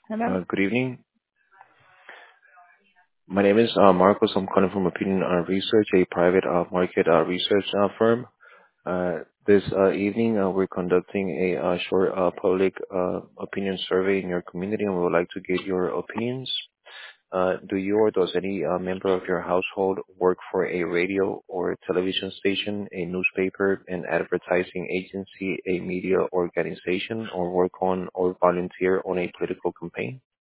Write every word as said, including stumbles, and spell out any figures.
Hello? Uh, Good evening. My name is uh, Marcos. I'm calling from Opinion uh, Research, a private uh, market uh, research uh, firm. Uh, This uh, evening, uh, we're conducting a uh, short uh, public uh, opinion survey in your community, and we would like to get your opinions. Uh, Do you or does any uh, member of your household work for a radio or television station, a newspaper, an advertising agency, a media organization, or work on or volunteer on a political campaign?